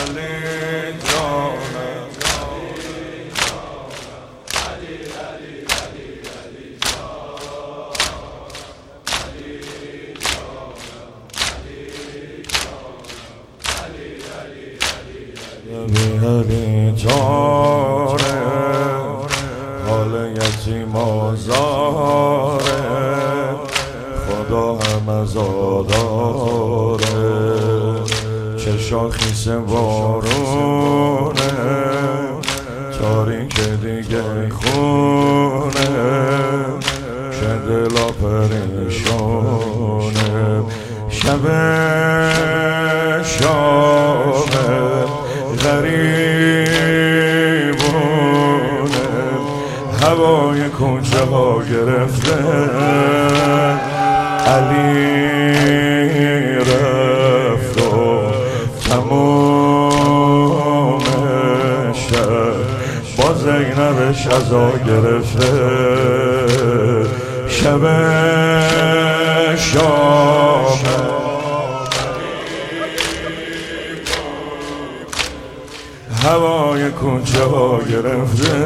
علی جانه حال یتیم آزاره خدا هم ازاداره چه شاخیس بارونه تاریک دیگه خونه چه دلا پریشونه شب شامه غریبونه هوای کوچه ها گرفته علی رفت و تمام شب با زینبش عزا گرفته شب شام هوای کوچه ها گرفته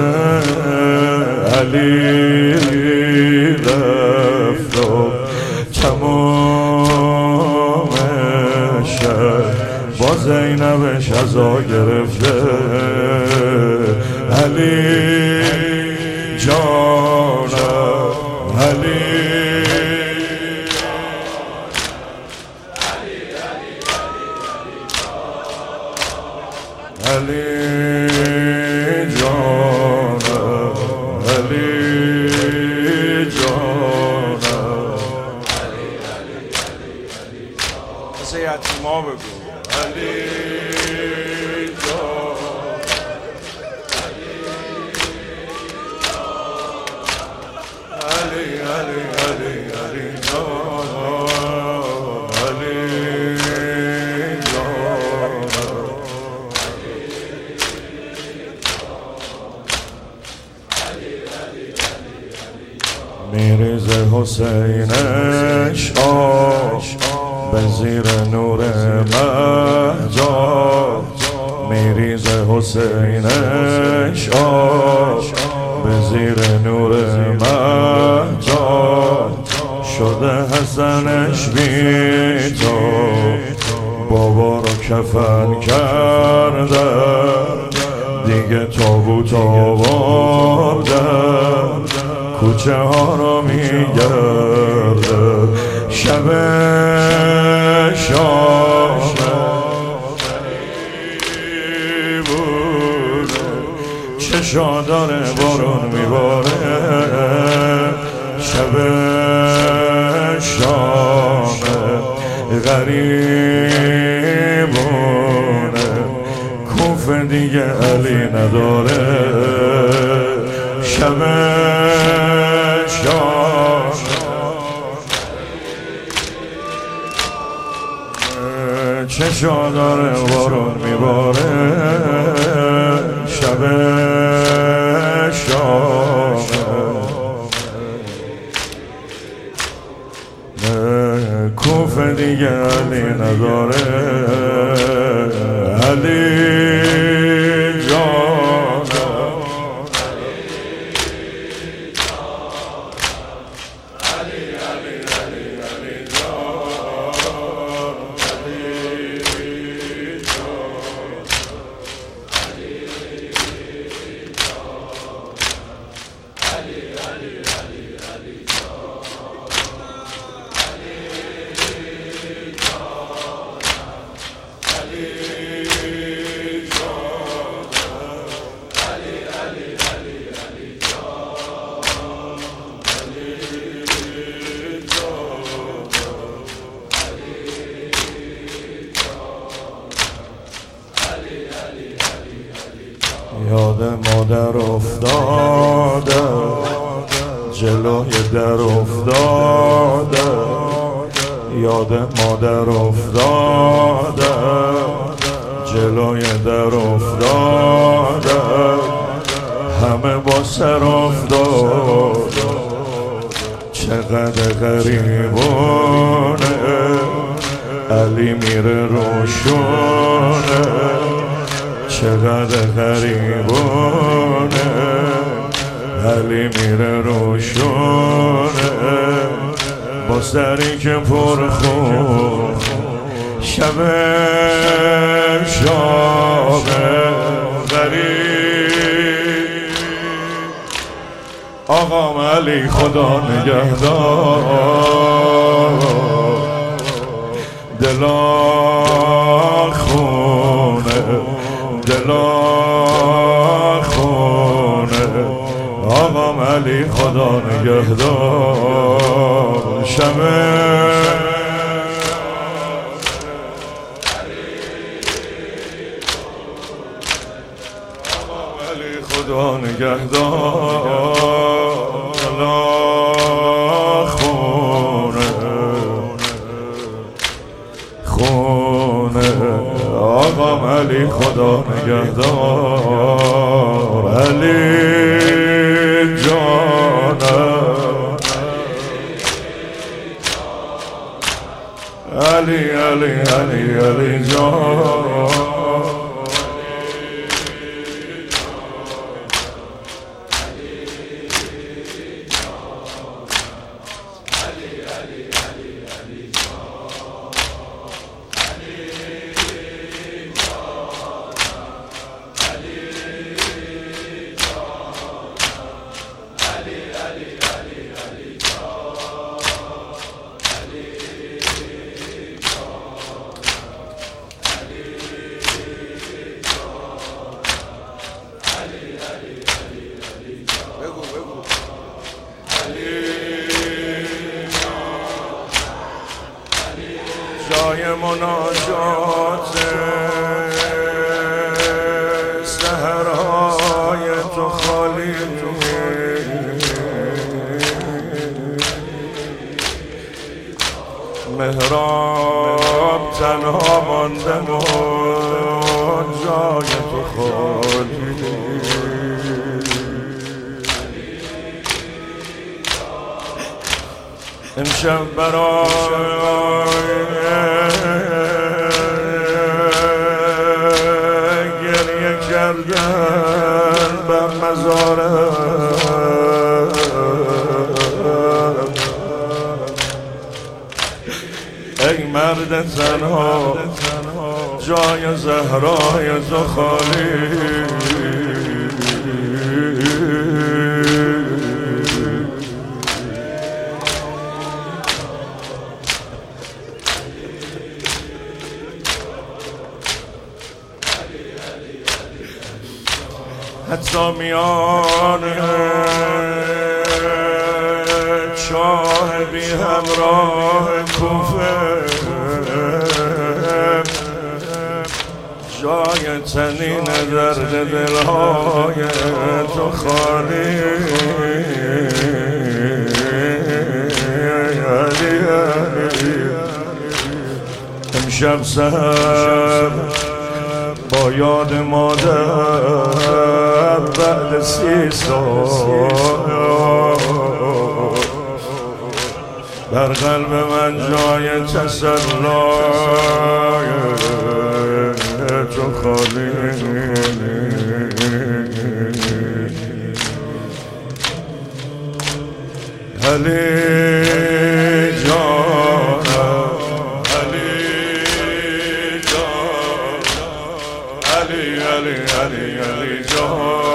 علی رفت و تمام شب با زینبش عزا گرفته علی جانم علی علی جانم علی جانم مثل یتیما بگو علی جانم علی علی علی علی جانم علی میریزه حسینش آب به زیر نور مهجاب میریزه حسینش آب به زیر نور مهجاب شده حسنش بی تو بابا رو کفن کرده دیگه تابوت آورده کوچه ها رو میگرده شب شام بوده چشا داره بارون میباره شب شام غریبونه کوف دیگه علی نداره شب شام چشا داره بارون میباره شب شام کوف دیگه علی نداره علی یاد مادر افتاده جلوی در افتاده یاد مادر افتاده جلوی در افتاده همه با سر افتاده چقدر غریبونه علی میره روشونه چقدر غریبونه علی میره روشونه با سری که پر خون شب غریب آقام علی خدا نگهدار دلا خونه آقام علی خدا نگهدار شب خدا نگهدار خونه آقام علی خدا نگهدار علی جانم علی جان جای مناجات صحرای تو خالی محراب تنها مانده و جای تو خالی امشب برای گریه کردن بر مزارم ای مرد تنها جای زهرای تو خالی حتی میان چاه بی همراه کوفه جای تنین درد دلهای تو خالی امشب سحر با یاد مادر بعد 30 سال در قلب من جای تسلای تو خالی علی جانم علی جان